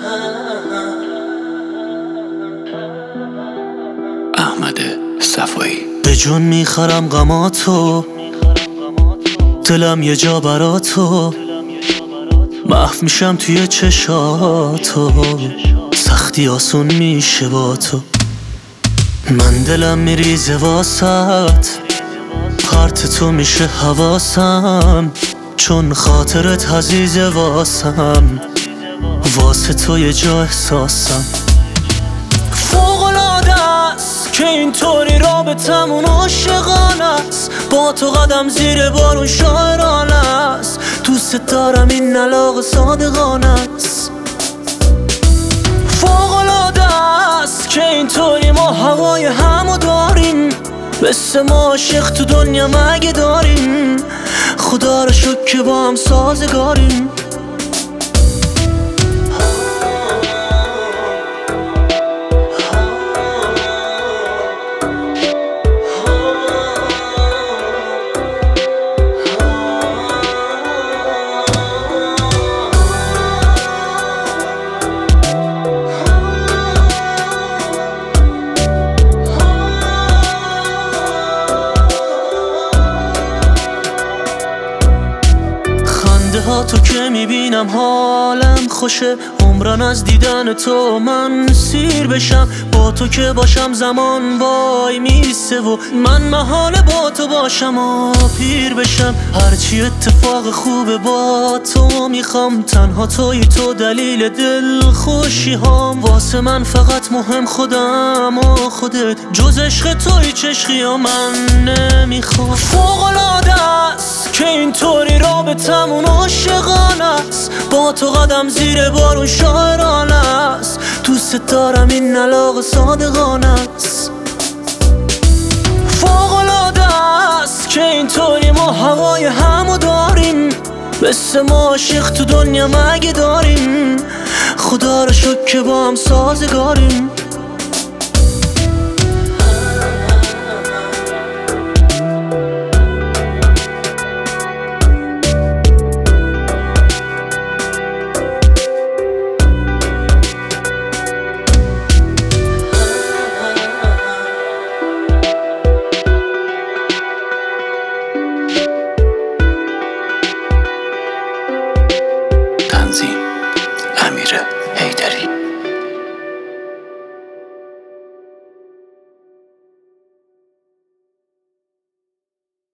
احمد صفایی. به جون میخرم غماتو، دلم یه جا براتو، محو میشم توی چشاتو، سختی آسون میشه با تو. من دلم میریزه واسط، پرت تو میشه حواسم، چون خاطرت عزیزه واسم، واسه تو یه جا احساسم. فوق‌العاده است که اینطوری رابطمون عاشقانه است، با تو قدم زیر بارون شاعرانه است، دوست دارم این علاقه صادقانه است. فوق‌العاده است که اینطوری ما هوای همو داریم، مثل ما عاشق تو دنیا مگه داریم، خدا رو شکر که با هم سازگاریم. تو که میبینم حالم خوشه، عمرن از دیدن تو من سیر بشم، با تو که باشم زمان وای میسته و من محاله با تو باشم و پیر بشم. هرچی اتفاق خوبه با تو میخوام، تنها توی تو دلیل دل خوشی هام، واسه من فقط مهم خودم و خودت، جز عشق توی چشقی ها من نمیخوام. فوق‌العاده است که اینطوری رابطمون عاشقانه است، با تو قدم زیر بارون شاعرانه است، دوست دارم این علاقه صادقانه است. فوق‌العاده است که اینطوری ما هوای همو داریم، مثل ما عاشق تو دنیا مگه داریم، خدا رو شکر که با هم سازگاریم. تنظیم امیر حیدری.